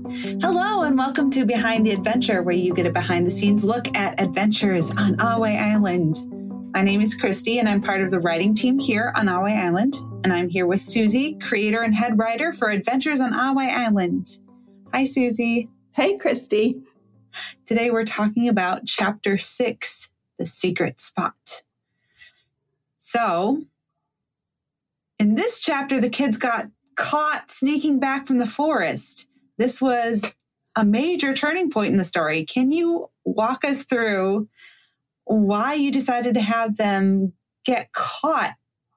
Hello and welcome to Behind the Adventure, where you get a behind-the-scenes look at adventures on Ahway Island. My name is Christy, and I'm part of the writing team here on Ahway Island. And I'm here with Susie, creator and head writer for Adventures on Ahway Island. Hi, Susie. Hey, Christy. Today we're talking about Chapter 6, The Secret Spot. So, in this chapter, the kids got caught sneaking back from the forest. This was a major turning point in the story. Can you walk us through why you decided to have them get caught?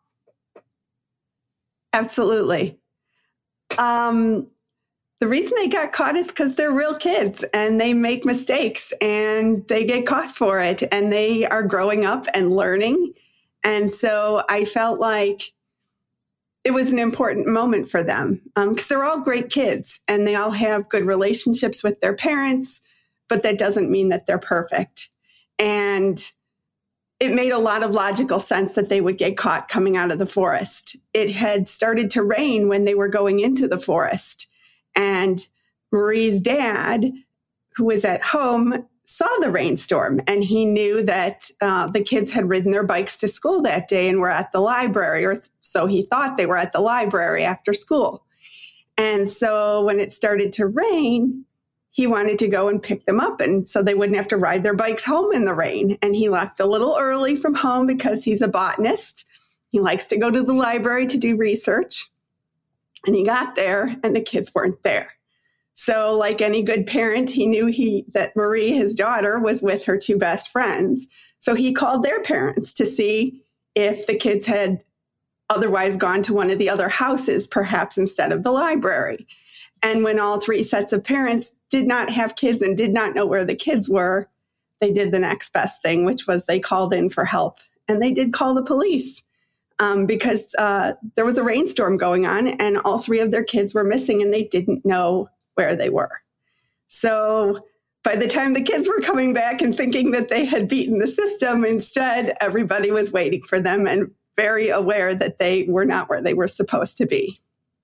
Absolutely. The reason they got caught is because they're real kids and they make mistakes and they get caught for it and they are growing up and learning. And so I felt like it was an important moment for them because they're all great kids and they all have good relationships with their parents, but that doesn't mean that they're perfect. And it made a lot of logical sense that they would get caught coming out of the forest. It had started to rain when they were going into the forest. And Marie's dad, who was at home, saw the rainstorm and he knew that the kids had ridden their bikes to school that day and were at the library, or so he thought they were at the library after school. And so when it started to rain, he wanted to go and pick them up and so they wouldn't have to ride their bikes home in the rain. And he left a little early from home because he's a botanist. He likes to go to the library to do research. And he got there and the kids weren't there. So like any good parent, he knew that Marie, his daughter, was with her two best friends. So he called their parents to see if the kids had otherwise gone to one of the other houses, perhaps instead of the library. And when all three sets of parents did not have kids and did not know where the kids were, they did the next best thing, which was they called in for help. And they did call the police because there was a rainstorm going on and all three of their kids were missing and they didn't know where they were. So by the time the kids were coming back and thinking that they had beaten the system, instead, everybody was waiting for them and very aware that they were not where they were supposed to be.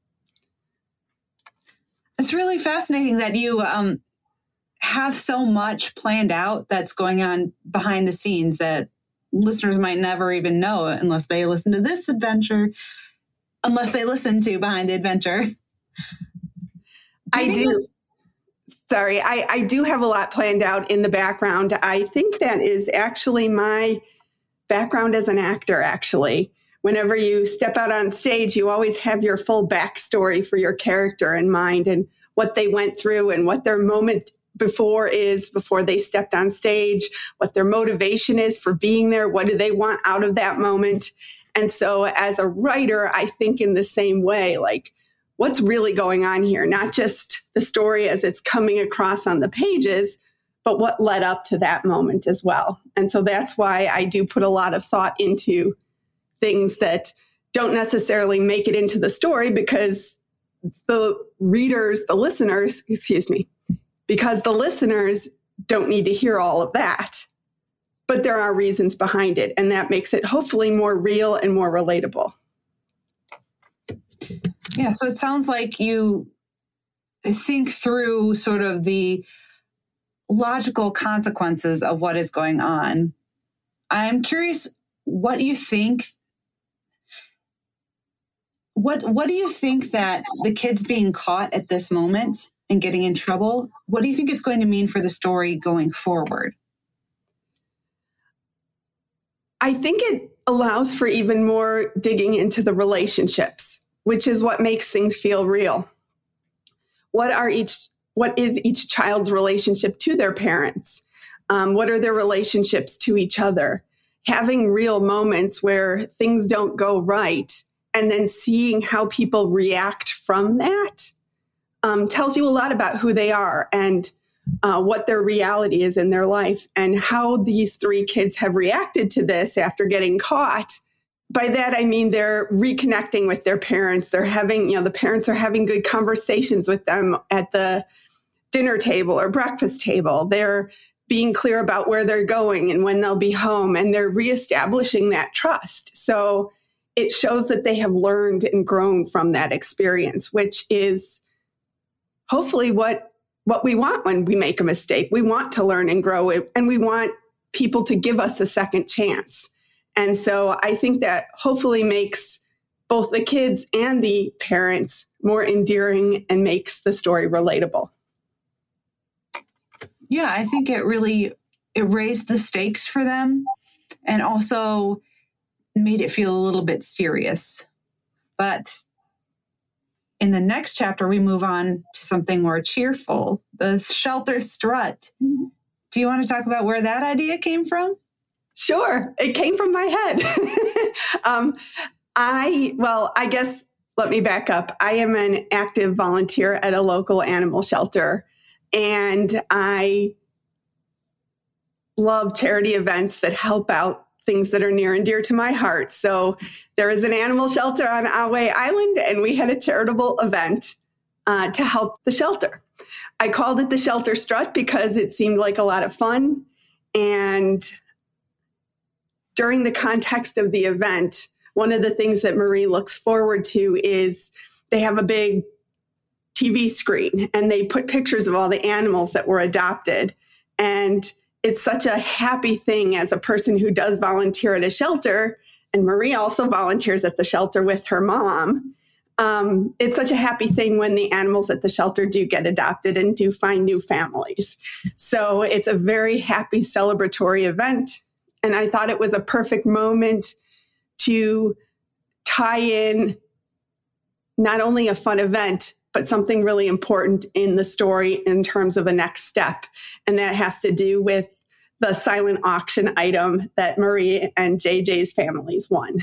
It's really fascinating that you have so much planned out that's going on behind the scenes that listeners might never even know unless they listen to this adventure, unless they listen to Behind the Adventure. I do. Sorry, I do have a lot planned out in the background. I think that is actually my background as an actor, actually. Whenever you step out on stage, you always have your full backstory for your character in mind and what they went through and what their moment before they stepped on stage, what their motivation is for being there, what do they want out of that moment. And so as a writer, I think in the same way, like, what's really going on here? Not just the story as it's coming across on the pages, but what led up to that moment as well. And so that's why I do put a lot of thought into things that don't necessarily make it into the story because the listeners don't need to hear all of that. But there are reasons behind it, and that makes it hopefully more real and more relatable. Yeah, so it sounds like you think through sort of the logical consequences of what is going on. I'm curious, what do you think? What do you think that the kids being caught at this moment and getting in trouble, what do you think it's going to mean for the story going forward? I think it allows for even more digging into the relationships, which is what makes things feel real. What is each child's relationship to their parents? What are their relationships to each other? Having real moments where things don't go right and then seeing how people react from that tells you a lot about who they are and what their reality is in their life and how these three kids have reacted to this after getting caught. By that, I mean they're reconnecting with their parents. They're having, the parents are having good conversations with them at the dinner table or breakfast table. They're being clear about where they're going and when they'll be home, and they're reestablishing that trust. So it shows that they have learned and grown from that experience, which is hopefully what what we want when we make a mistake. We want to learn and grow it, and we want people to give us a second chance. And so I think that hopefully makes both the kids and the parents more endearing and makes the story relatable. Yeah, I think it raised the stakes for them and also made it feel a little bit serious. But in the next chapter, we move on to something more cheerful, the shelter strut. Do you want to talk about where that idea came from? Sure. It came from my head. I guess let me back up. I am an active volunteer at a local animal shelter, and I love charity events that help out things that are near and dear to my heart. So there is an animal shelter on Ahway Island, and we had a charitable event to help the shelter. I called it the Shelter Strut because it seemed like a lot of fun. And during the context of the event, one of the things that Marie looks forward to is they have a big TV screen and they put pictures of all the animals that were adopted. And it's such a happy thing as a person who does volunteer at a shelter, and Marie also volunteers at the shelter with her mom. It's such a happy thing when the animals at the shelter do get adopted and do find new families. So it's a very happy celebratory event. And I thought it was a perfect moment to tie in not only a fun event, but something really important in the story in terms of a next step. And that has to do with the silent auction item that Marie and JJ's families won.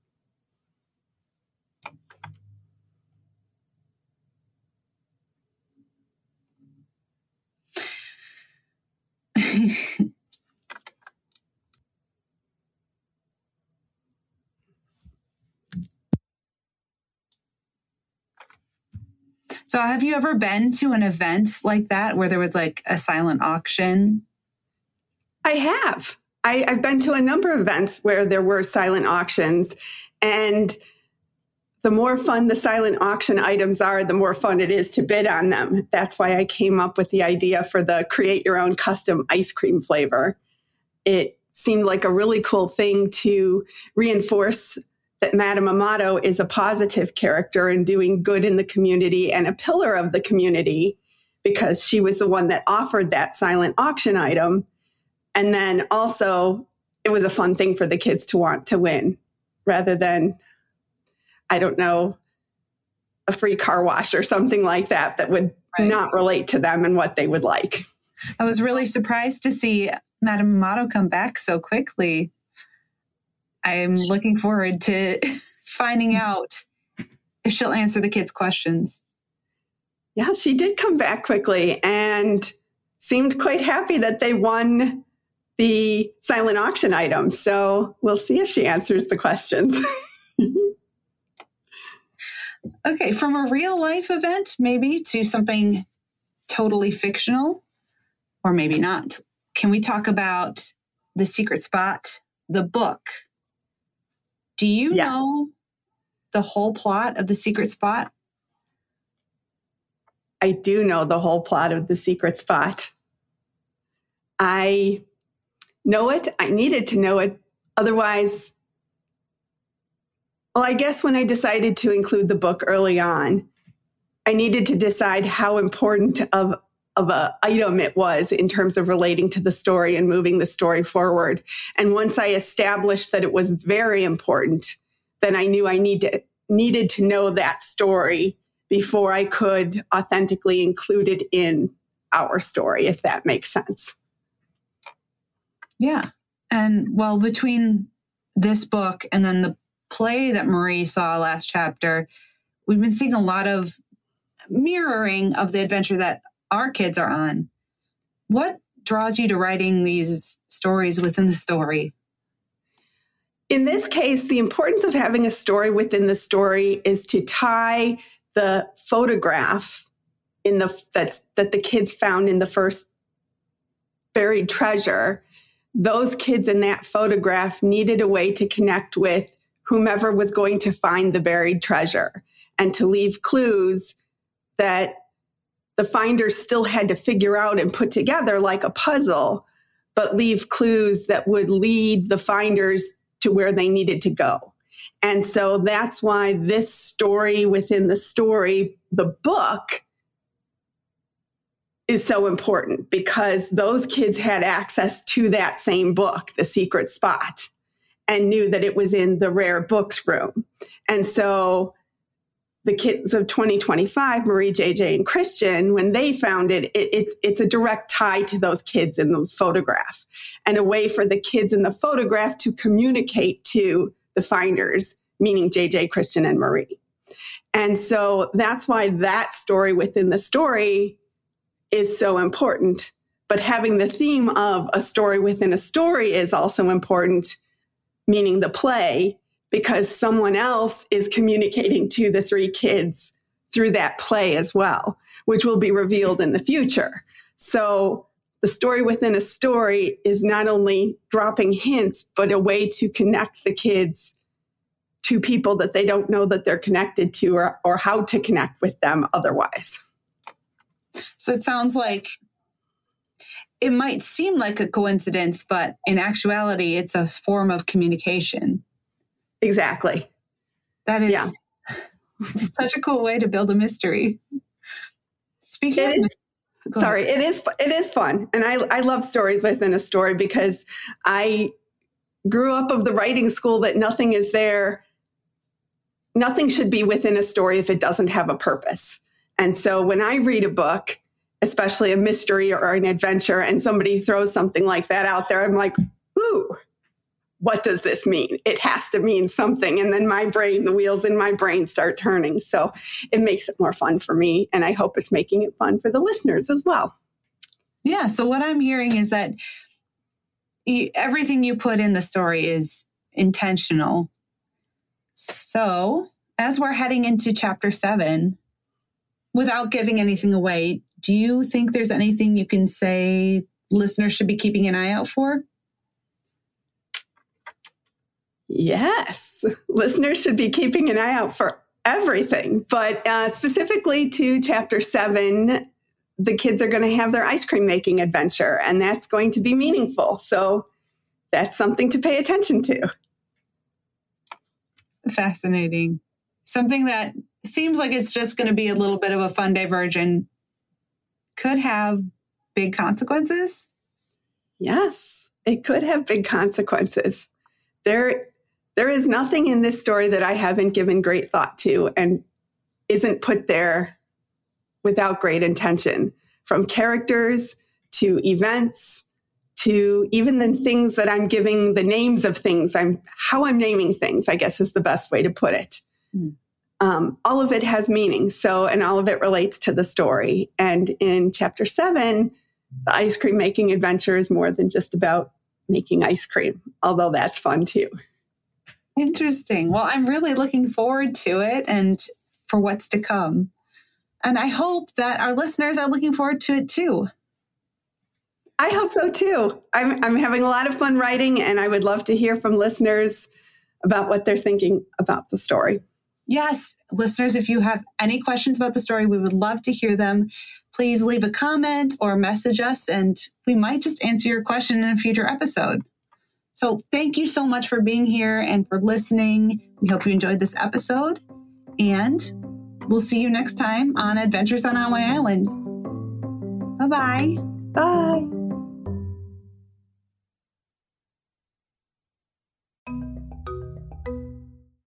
So have you ever been to an event like that where there was like a silent auction? I have. I've been to a number of events where there were silent auctions, and the more fun the silent auction items are, the more fun it is to bid on them. That's why I came up with the idea for the create your own custom ice cream flavor. It seemed like a really cool thing to reinforce that Madame Amato is a positive character and doing good in the community and a pillar of the community because she was the one that offered that silent auction item. And then also it was a fun thing for the kids to want to win rather than, I don't know, a free car wash or something like that that would not relate to them and what they would like. I was really surprised to see Madame Amato come back so quickly. I'm looking forward to finding out if she'll answer the kids' questions. Yeah, she did come back quickly and seemed quite happy that they won the silent auction item. So we'll see if she answers the questions. Okay, from a real life event, maybe to something totally fictional, or maybe not. Can we talk about The Secret Spot, the book? Do you know the whole plot of The Secret Spot? I do know the whole plot of The Secret Spot. I know it. I needed to know it. Otherwise, well, I guess when I decided to include the book early on, I needed to decide how important of an item it was in terms of relating to the story and moving the story forward. And once I established that it was very important, then I knew I needed to know that story before I could authentically include it in our story, if that makes sense. Yeah. And well, between this book and then the play that Marie saw last chapter, we've been seeing a lot of mirroring of the adventure that our kids are on. What draws you to writing these stories within the story? In this case, the importance of having a story within the story is to tie the photograph that the kids found in the first buried treasure. Those kids in that photograph needed a way to connect with whomever was going to find the buried treasure and to leave clues that the finders still had to figure out and put together like a puzzle, but leave clues that would lead the finders to where they needed to go. And so that's why this story within the story, the book, is so important, because those kids had access to that same book, The Secret Spot, and knew that it was in the rare books room. And so the kids of 2025, Marie, JJ, and Christian, when they found it, it's a direct tie to those kids in those photographs, and a way for the kids in the photograph to communicate to the finders, meaning JJ, Christian, and Marie. And so that's why that story within the story is so important. But having the theme of a story within a story is also important, meaning the play, because someone else is communicating to the three kids through that play as well, which will be revealed in the future. So the story within a story is not only dropping hints, but a way to connect the kids to people that they don't know that they're connected to, or how to connect with them otherwise. So it sounds like it might seem like a coincidence, but in actuality, it's a form of communication. Exactly. That is such a cool way to build a mystery. Speaking of, it is fun. And I love stories within a story, because I grew up of the writing school that nothing is there. Nothing should be within a story if it doesn't have a purpose. And so when I read a book, especially a mystery or an adventure, and somebody throws something like that out there, I'm like, ooh, what does this mean? It has to mean something. And then the wheels in my brain start turning. So it makes it more fun for me. And I hope it's making it fun for the listeners as well. Yeah. So what I'm hearing is that everything you put in the story is intentional. So as we're heading into chapter 7, without giving anything away, do you think there's anything you can say listeners should be keeping an eye out for? Yes, listeners should be keeping an eye out for everything. But specifically to chapter 7, the kids are going to have their ice cream making adventure, and that's going to be meaningful. So that's something to pay attention to. Fascinating. Something that seems like it's just going to be a little bit of a fun diversion could have big consequences. Yes, it could have big consequences. There is nothing in this story that I haven't given great thought to and isn't put there without great intention, from characters to events to even the things that I'm giving the names of things. How I'm naming things, I guess, is the best way to put it. All of it has meaning. And all of it relates to the story. And in chapter 7, the ice cream making adventure is more than just about making ice cream, although that's fun too. Interesting. Well, I'm really looking forward to it and for what's to come. And I hope that our listeners are looking forward to it too. I hope so too. I'm having a lot of fun writing, and I would love to hear from listeners about what they're thinking about the story. Yes, listeners, if you have any questions about the story, we would love to hear them. Please leave a comment or message us, and we might just answer your question in a future episode. So thank you so much for being here and for listening. We hope you enjoyed this episode, and we'll see you next time on Adventures on Ahway Island. Bye-bye. Bye.